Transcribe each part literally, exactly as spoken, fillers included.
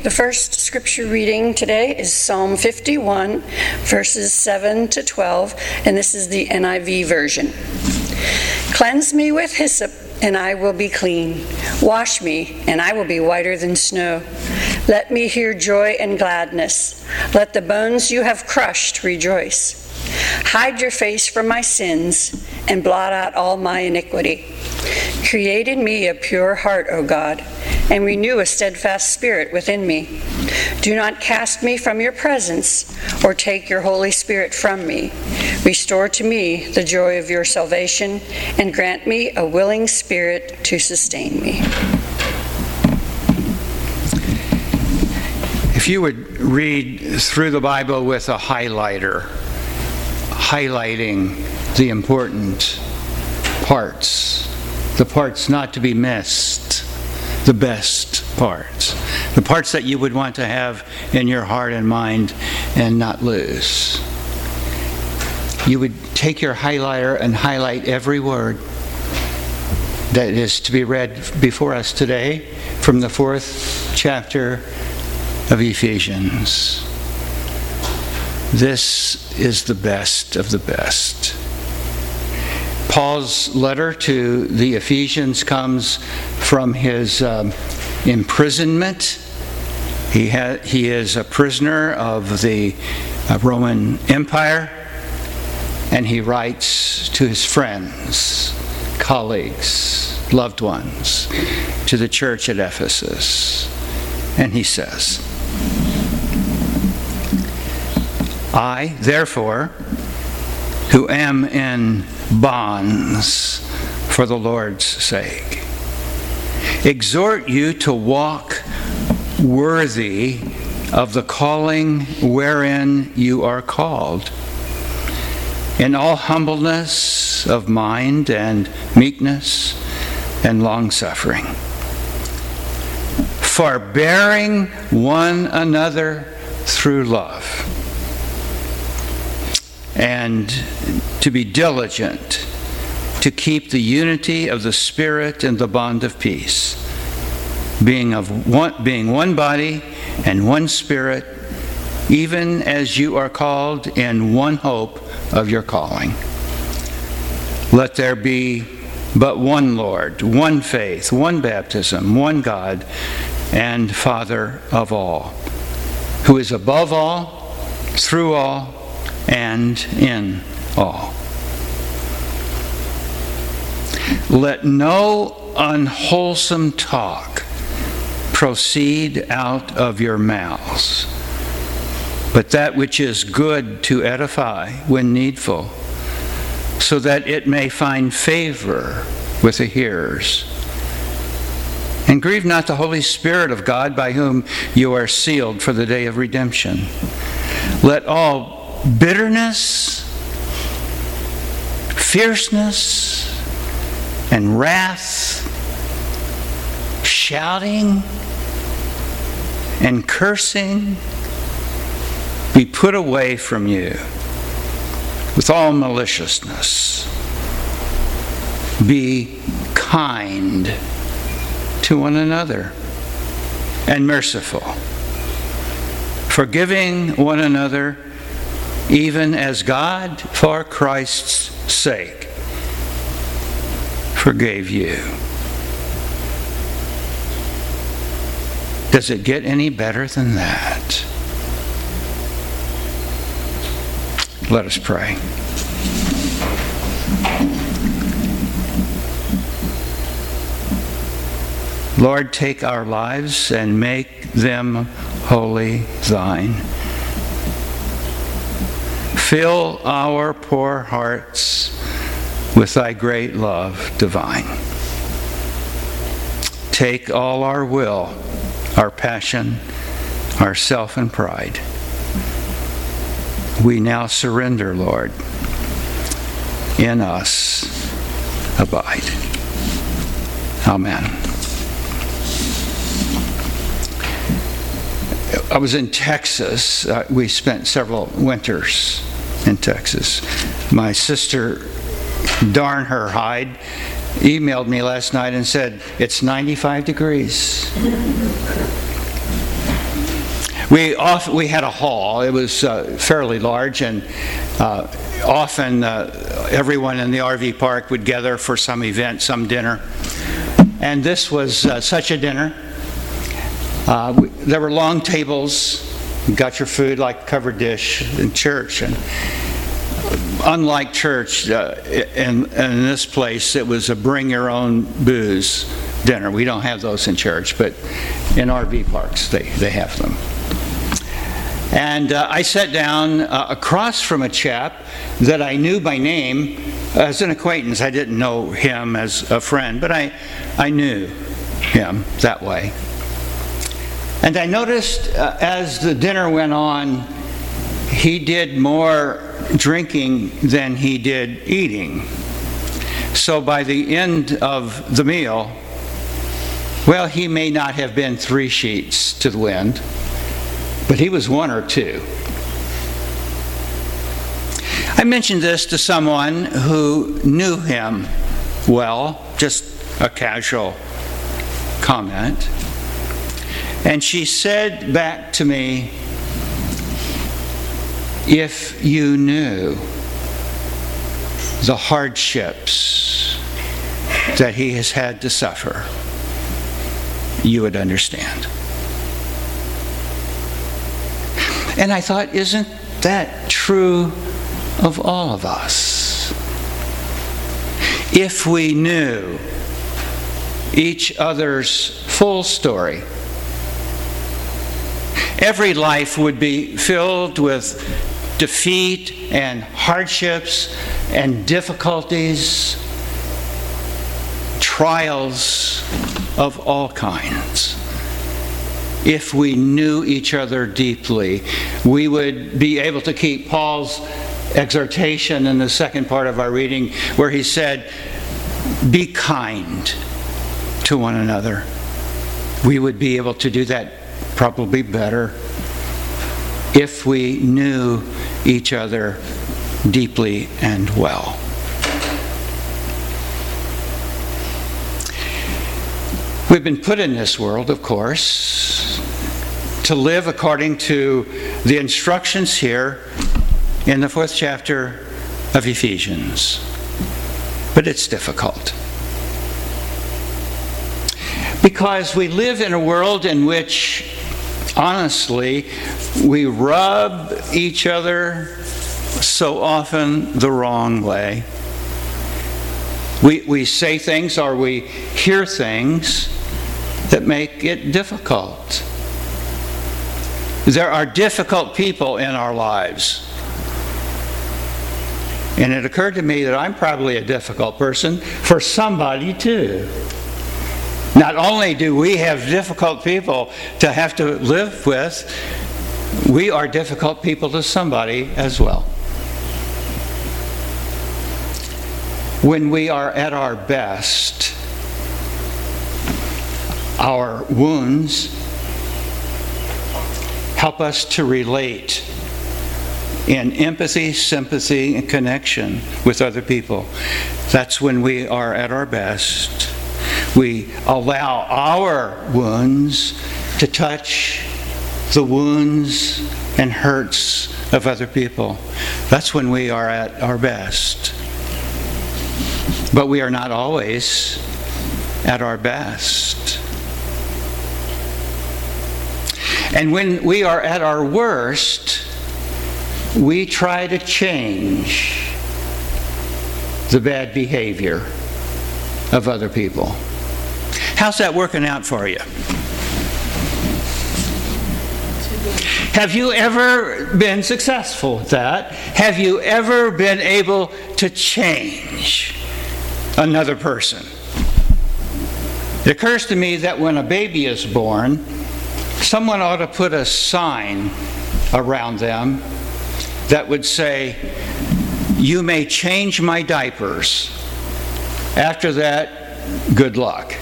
The first scripture reading today is Psalm fifty-one, verses seven to twelve, and this is the N I V version. Cleanse me with hyssop, and I will be clean. Wash me, and I will be whiter than snow. Let me hear joy and gladness. Let the bones you have crushed rejoice. Hide your face from my sins, and blot out all my iniquity. Create in me a pure heart, O God, and renew a steadfast spirit within me. Do not cast me from your presence, or take your Holy Spirit from me. Restore to me the joy of your salvation, and grant me a willing spirit to sustain me. If you would read through the Bible with a highlighter, highlighting the important parts, the parts not to be missed, the best parts, the parts that you would want to have in your heart and mind and not lose. You would take your highlighter and highlight every word that is to be read before us today from the fourth chapter of Ephesians. This is the best of the best. Paul's letter to the Ephesians comes from his um, imprisonment. He, ha- he is a prisoner of the uh, Roman Empire, and he writes to his friends, colleagues, loved ones, to the church at Ephesus. And he says, I, therefore, who am in bonds for the Lord's sake, exhort you to walk worthy of the calling wherein you are called, in all humbleness of mind and meekness and long-suffering, forbearing one another through love, and to be diligent to keep the unity of the Spirit in the bond of peace, being of one, being one body and one Spirit, even as you are called in one hope of your calling. Let there be but one Lord, one faith, one baptism, one God and Father of all, who is above all, through all, and in all. Let no unwholesome talk proceed out of your mouths, but that which is good to edify when needful, so that it may find favor with the hearers. And grieve not the Holy Spirit of God, by whom you are sealed for the day of redemption. Let all bitterness, fierceness, and wrath, shouting, and cursing be put away from you with all maliciousness. Be kind to one another and merciful, forgiving one another, even as God, for Christ's sake, forgave you. Does it get any better than that? Let us pray. Lord, take our lives and make them wholly thine. Fill our poor hearts with thy great love divine. Take all our will, our passion, our self and pride. We now surrender, Lord. In us abide. Amen. I was in Texas. Uh, we spent several winters in Texas. My sister, darn her hide, emailed me last night and said, it's ninety-five degrees. We off, we had a hall. It was uh, fairly large, and uh, often uh, everyone in the R V park would gather for some event, some dinner. And this was uh, such a dinner. Uh, we, there were long tables. You got your food like covered dish in church. And unlike church, uh, in, in this place, it was a bring your own booze dinner. We don't have those in church, but in R V parks, they, they have them. And uh, I sat down uh, across from a chap that I knew by name as an acquaintance. I didn't know him as a friend, but I, I knew him that way. And I noticed uh, as the dinner went on, he did more drinking than he did eating. So by the end of the meal, well, he may not have been three sheets to the wind, but he was one or two. I mentioned this to someone who knew him well, just a casual comment. And she said back to me, if you knew the hardships that he has had to suffer, you would understand. And I thought, isn't that true of all of us? If we knew each other's full story, every life would be filled with defeat and hardships and difficulties, trials of all kinds. If we knew each other deeply, we would be able to keep Paul's exhortation in the second part of our reading, where he said, be kind to one another. We would be able to do that probably better if we knew each other deeply and well. We've been put in this world, of course, to live according to the instructions here in the fourth chapter of Ephesians. But it's difficult. Because we live in a world in which, honestly, we rub each other so often the wrong way. We, we say things or we hear things that make it difficult. There are difficult people in our lives. And it occurred to me that I'm probably a difficult person for somebody too. Not only do we have difficult people to have to live with, we are difficult people to somebody as well. When we are at our best, our wounds help us to relate in empathy, sympathy, and connection with other people. That's when we are at our best. We allow our wounds to touch the wounds and hurts of other people. That's when we are at our best. But we are not always at our best. And when we are at our worst, we try to change the bad behavior of other people. How's that working out for you? Have you ever been successful at that? Have you ever been able to change another person? It occurs to me that when a baby is born, someone ought to put a sign around them that would say, "You may change my diapers. After that, good luck."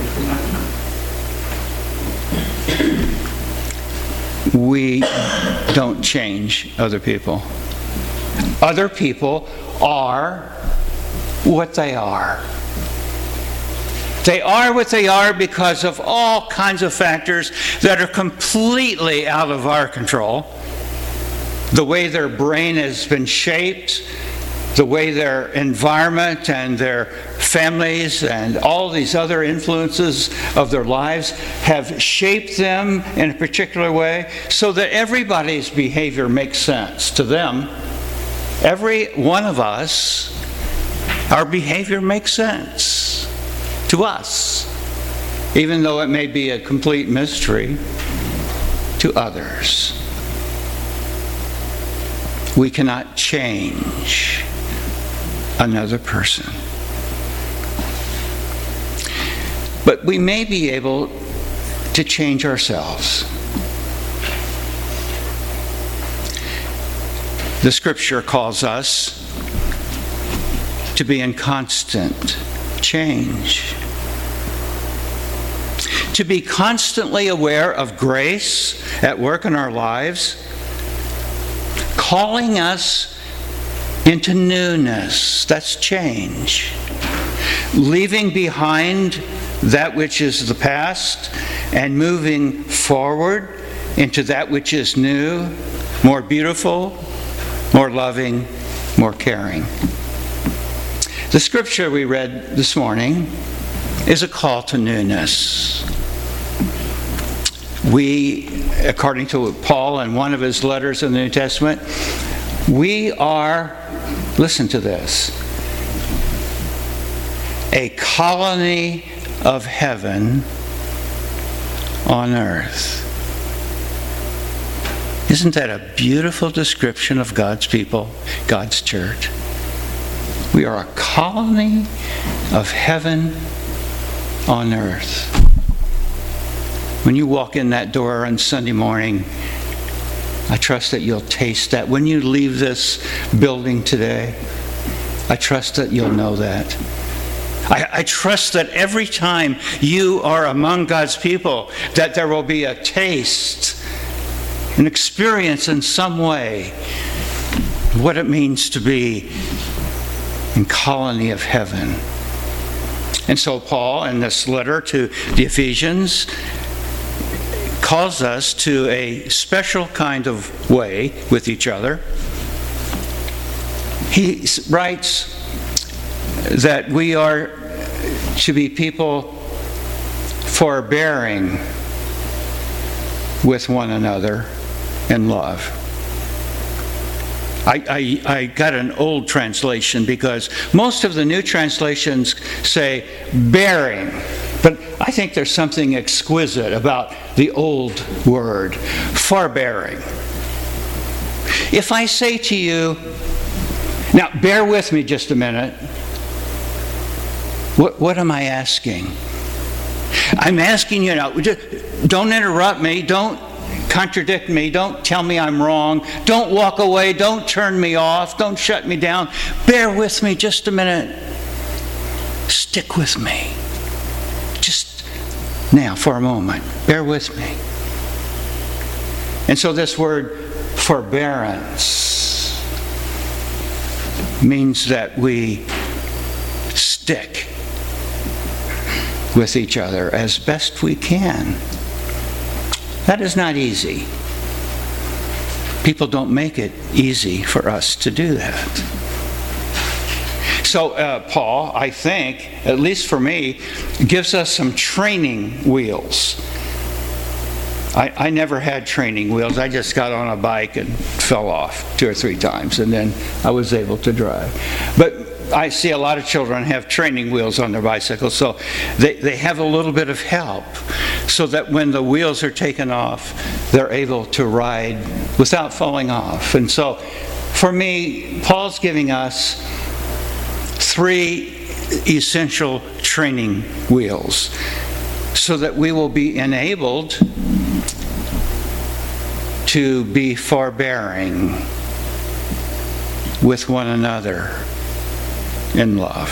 We don't change other people. Other people are what they are. They are what they are because of all kinds of factors that are completely out of our control. The way their brain has been shaped, the way their environment and their families and all these other influences of their lives have shaped them in a particular way so that everybody's behavior makes sense to them. Every one of us, our behavior makes sense to us, even though it may be a complete mystery to others. We cannot change another person. But we may be able to change ourselves. The Scripture calls us to be in constant change. To be constantly aware of grace at work in our lives, calling us into newness. That's change. Leaving behind that which is the past and moving forward into that which is new, more beautiful, more loving, more caring. The scripture we read this morning is a call to newness. We, according to Paul in one of his letters in the New Testament, we are, listen to this, a colony of heaven on earth. Isn't that a beautiful description of God's people, God's church? We are a colony of heaven on earth. When you walk in that door on Sunday morning, I trust that you'll taste that. When you leave this building today, I trust that you'll know that. I, I trust that every time you are among God's people, that there will be a taste, an experience in some way, what it means to be in colony of heaven. And so Paul, in this letter to the Ephesians, calls us to a special kind of way with each other. He writes that we are to be people forbearing with one another in love. I, I, I got an old translation because most of the new translations say bearing, but I think there's something exquisite about the old word, forbearing. If I say to you, now bear with me just a minute, what, what am I asking? I'm asking you now, don't interrupt me, don't contradict me, don't tell me I'm wrong, don't walk away, don't turn me off, don't shut me down. Bear with me just a minute. Stick with me. Just now for a moment. Bear with me. And so this word forbearance means that we stick with each other as best we can. That is not easy. People don't make it easy for us to do that. So uh, Paul, I think, at least for me, gives us some training wheels. I, I never had training wheels. I just got on a bike and fell off two or three times, and then I was able to drive. But I see a lot of children have training wheels on their bicycles, so they, they have a little bit of help so that when the wheels are taken off, they're able to ride without falling off. And so for me, Paul's giving us three essential training wheels so that we will be enabled to be forbearing with one another in love.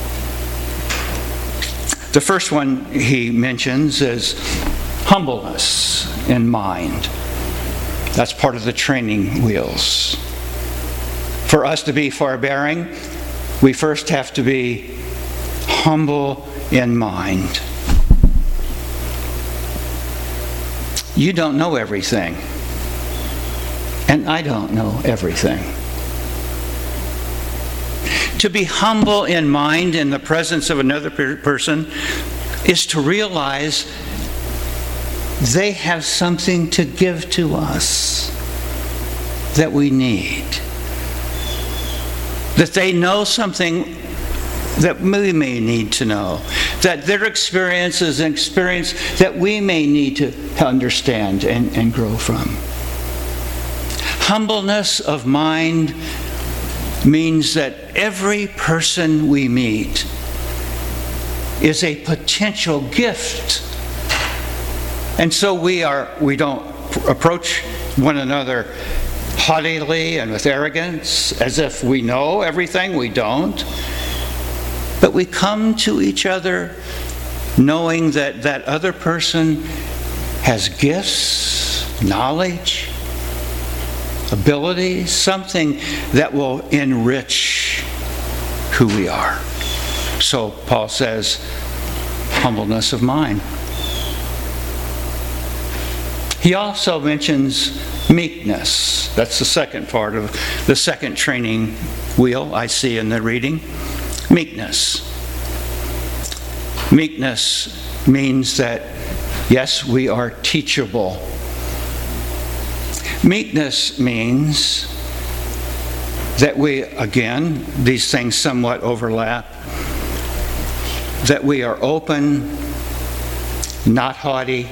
The first one he mentions is humbleness in mind. That's part of the training wheels. For us to be forbearing, we first have to be humble in mind. You don't know everything, and I don't know everything. To be humble in mind in the presence of another per- person is to realize they have something to give to us that we need. That they know something that we may need to know. That their experience is an experience that we may need to understand and, and grow from. Humbleness of mind means that every person we meet is a potential gift. And so we are we don't approach one another haughtily and with arrogance as if we know everything. We don't. But we come to each other knowing that that other person has gifts, knowledge, ability, something that will enrich who we are. So Paul says, humbleness of mind. He also mentions meekness. That's the second part of the second training wheel I see in the reading. Meekness. Meekness means that, yes, we are teachable. Meekness means that we, again, these things somewhat overlap, that we are open, not haughty,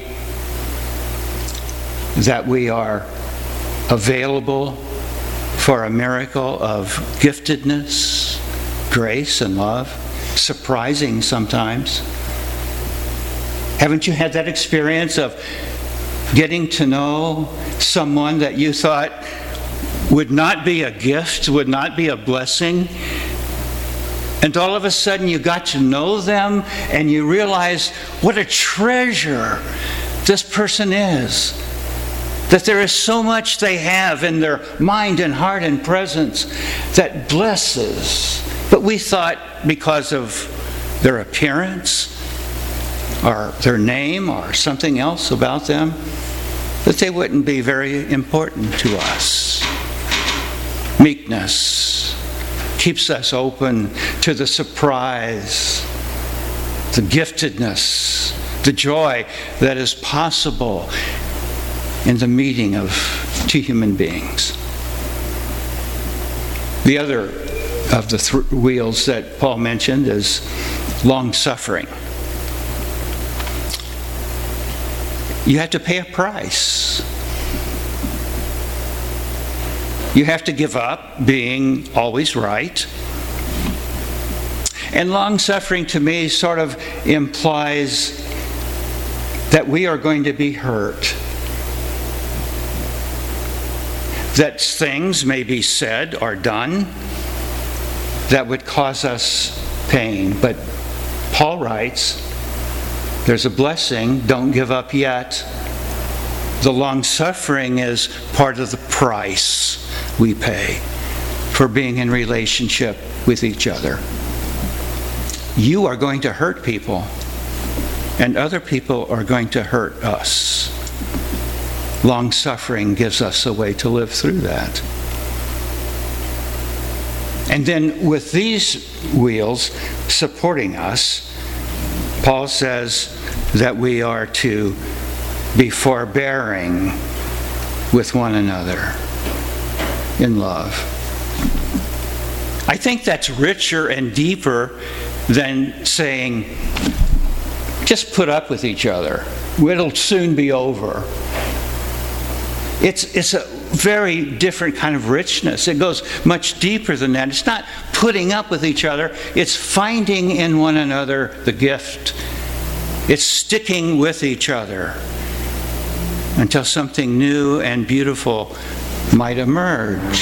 that we are available for a miracle of giftedness, grace, and love, surprising sometimes. Haven't you had that experience of getting to know someone that you thought would not be a gift, would not be a blessing, and all of a sudden you got to know them and you realize what a treasure this person is? That there is so much they have in their mind and heart and presence that blesses. But we thought because of their appearance or their name or something else about them that they wouldn't be very important to us. Meekness keeps us open to the surprise, the giftedness, the joy that is possible in the meeting of two human beings. The other of the th- wheels that Paul mentioned is long-suffering. You have to pay a price. You have to give up being always right. And long-suffering to me sort of implies that we are going to be hurt. That things may be said or done that would cause us pain. But Paul writes, there's a blessing, don't give up yet. The long-suffering is part of the price we pay for being in relationship with each other. You are going to hurt people, and other people are going to hurt us. Long-suffering gives us a way to live through that. And then with these wheels supporting us, Paul says that we are to be forbearing with one another in love. I think that's richer and deeper than saying, just put up with each other. It'll soon be over. It's, it's a very different kind of richness. It goes much deeper than that. It's not putting up with each other. It's finding in one another the gift. It's sticking with each other until something new and beautiful might emerge.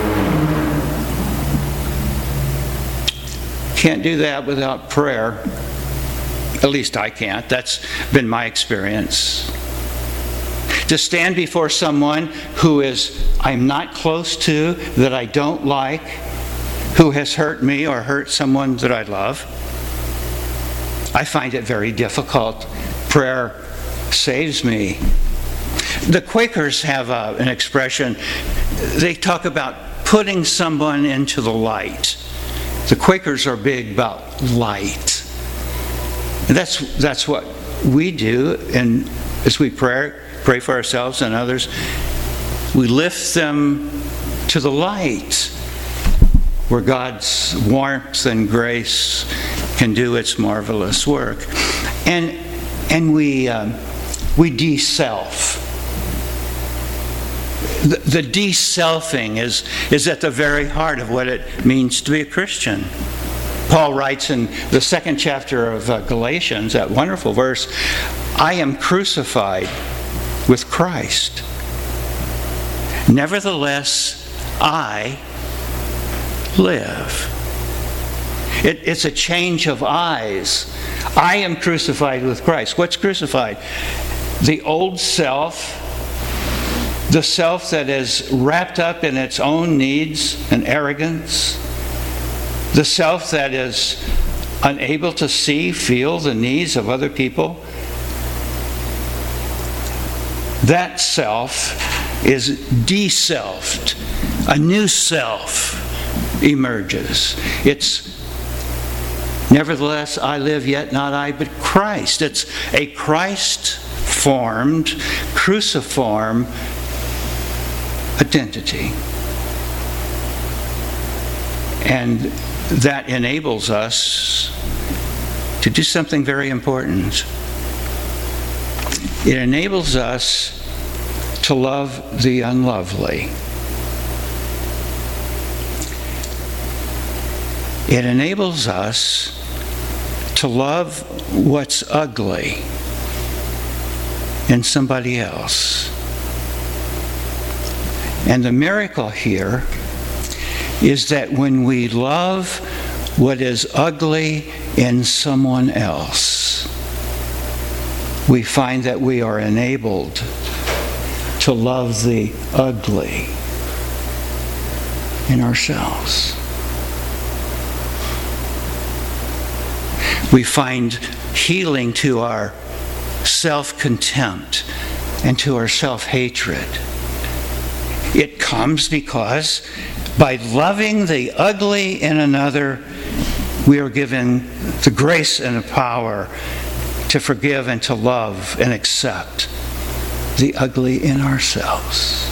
Can't do that without prayer. At least I can't. That's been my experience. To stand before someone who is I'm not close to, that I don't like, who has hurt me or hurt someone that I love, I find it very difficult. Prayer saves me. The Quakers have a, an expression. They talk about putting someone into the light. The Quakers are big about light. And that's that's what we do, and as we pray, pray for ourselves and others, we lift them to the light where God's warmth and grace can do its marvelous work. And and we um, we de-self. The, the de-selfing is, is at the very heart of what it means to be a Christian. Paul writes in the second chapter of uh, Galatians, that wonderful verse, I am crucified with Christ. Nevertheless, I live. It, it's a change of eyes. I am crucified with Christ. What's crucified? The old self, the self that is wrapped up in its own needs and arrogance, the self that is unable to see, feel the needs of other people. That self is de-selfed. A new self emerges. It's, nevertheless, I live, yet not I, but Christ. It's a Christ-formed, cruciform identity. And that enables us to do something very important. It enables us to love the unlovely. It enables us to love what's ugly in somebody else. And the miracle here is that when we love what is ugly in someone else, we find that we are enabled to love the ugly in ourselves. We find healing to our self-contempt and to our self-hatred. It comes because by loving the ugly in another, we are given the grace and the power to forgive and to love and accept the ugly in ourselves.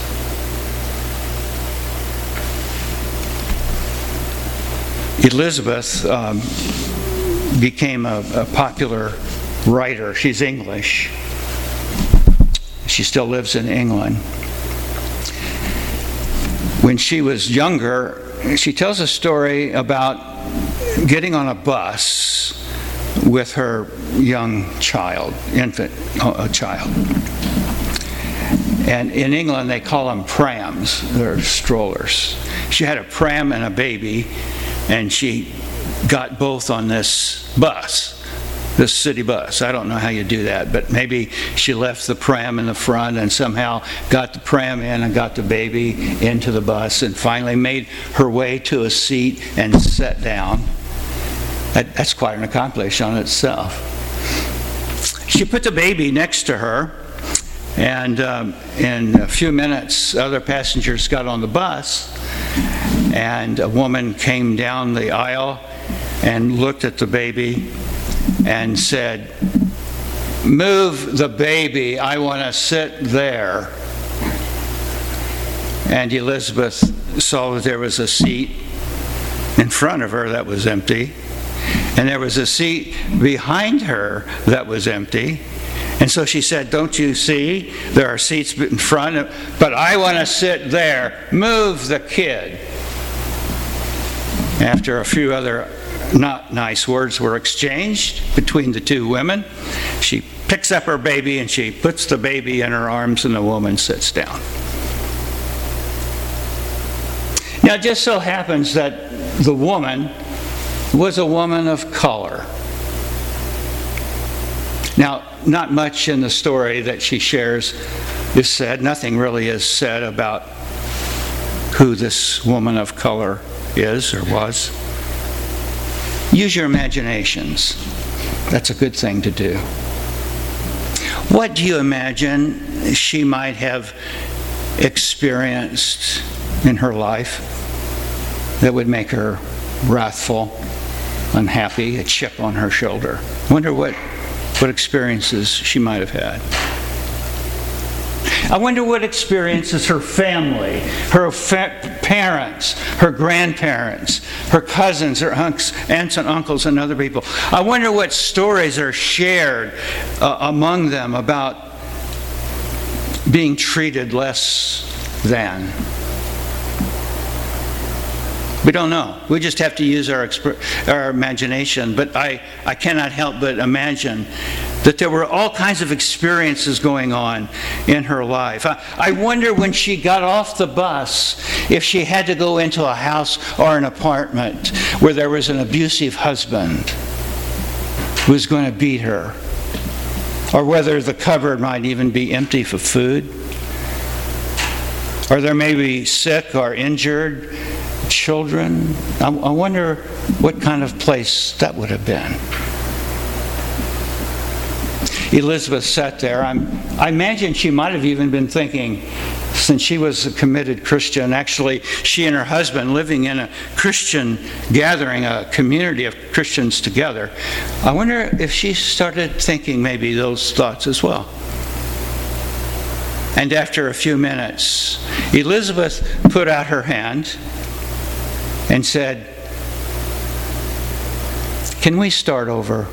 Elizabeth um, became a, a popular writer. She's English. She still lives in England. When she was younger, she tells a story about getting on a bus with her young child, infant uh, child. And in England, they call them prams. They're strollers. She had a pram and a baby, and she got both on this bus, this city bus. I don't know how you do that, but maybe she left the pram in the front and somehow got the pram in and got the baby into the bus and finally made her way to a seat and sat down. That, that's quite an accomplishment on itself. She put the baby next to her, and um, in a few minutes, other passengers got on the bus, and a woman came down the aisle and looked at the baby and said, "Move the baby, I want to sit there." And Elizabeth saw that there was a seat in front of her that was empty, and there was a seat behind her that was empty. And so she said, "Don't you see? There are seats in front, but I want to sit there. Move the kid." After a few other not nice words were exchanged between the two women, she picks up her baby and she puts the baby in her arms, and the woman sits down. Now, it just so happens that the woman was a woman of color. Now, not much in the story that she shares is said. Nothing really is said about who this woman of color is or was. Use your imaginations. That's a good thing to do. What do you imagine she might have experienced in her life that would make her wrathful, unhappy, a chip on her shoulder? I wonder what, what experiences she might have had. I wonder what experiences her family, her fa- parents, her grandparents, her cousins, her aunts, aunts and uncles and other people. I wonder what stories are shared uh, among them about being treated less than. We don't know. We just have to use our, exp- our imagination. But I, I cannot help but imagine that there were all kinds of experiences going on in her life. I, I wonder when she got off the bus if she had to go into a house or an apartment where there was an abusive husband who was going to beat her, or whether the cupboard might even be empty for food, or there may be sick or injured children. I, I wonder what kind of place that would have been. Elizabeth sat there. I'm, I imagine she might have even been thinking, since she was a committed Christian, actually she and her husband living in a Christian gathering, a community of Christians together, I wonder if she started thinking maybe those thoughts as well. And after a few minutes, Elizabeth put out her hand and said, "Can we start over?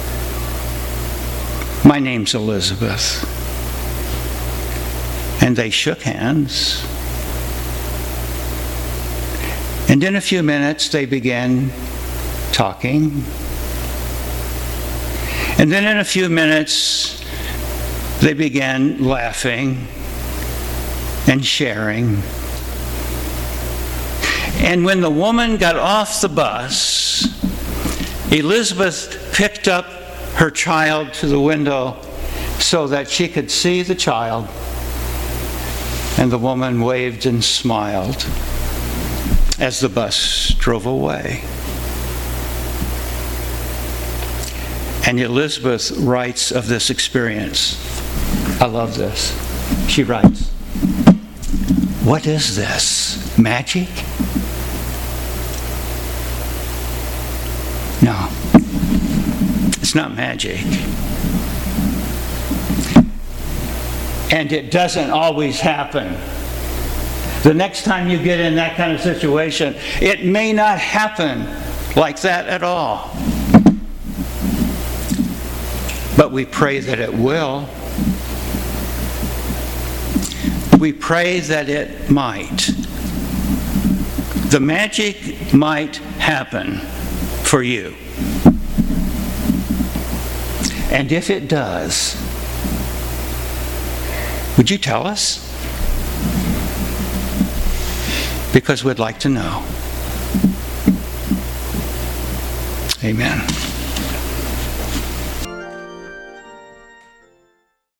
My name's Elizabeth." And they shook hands. And in a few minutes, they began talking. And then in a few minutes, they began laughing and sharing. And when the woman got off the bus, Elizabeth picked up her child to the window so that she could see the child, and the woman waved and smiled as the bus drove away. And Elizabeth writes of this experience. I love this. She writes, "What is this? Magic? No, it's not magic. And it doesn't always happen. The next time you get in that kind of situation, it may not happen like that at all. But we pray that it will. We pray that it might. The magic might happen for you. And if it does, would you tell us? Because we'd like to know. Amen.